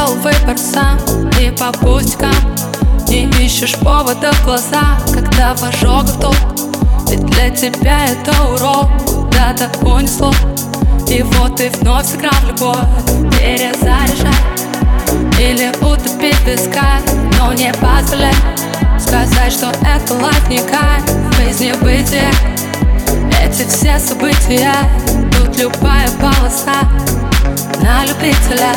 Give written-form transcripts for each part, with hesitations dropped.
сделал выбор сам. И по пустякам не ищешь повода в глаза, когда в ожогах толк. Ведь для тебя это урок, куда-то унесло. И вот ты вновь сыграл в любовь, перезаряжай или утопить в песках. Но не позволяй сказать, что это лайф не кайф, жизнь бытие. Эти все события, тут любая полоса на любителя.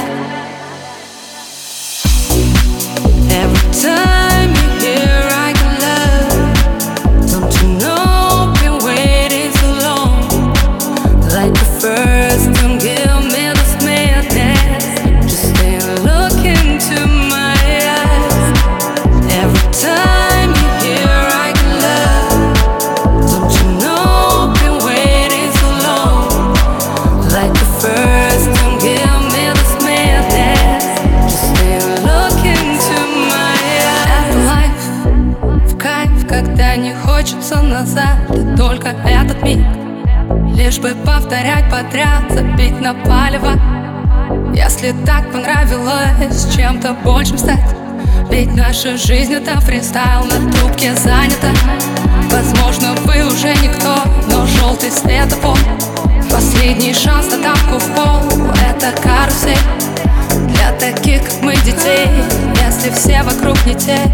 Every time you hear I can love, don't you know, been waiting so long. Like the first, don't give me this madness, just stay and look into my eyes. Every time you hear I can love, don't you know, been waiting so long. Like the first, don't give me this madness, just stay and look into my eyes. Это лайф, в кайф, когда не хочется назад, и только этот миг, лишь бы повторять подряд, забить на палево. Если так понравилось чем-то большим стать, ведь наша жизнь это фристайл, на трубке занята. Возможно, вы уже никто, но желтый светофор, последний шанс на тапку в пол. Это карусель для таких, как мы, детей. Если все вокруг не те,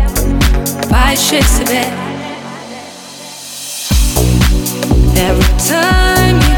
поищи себе. Every time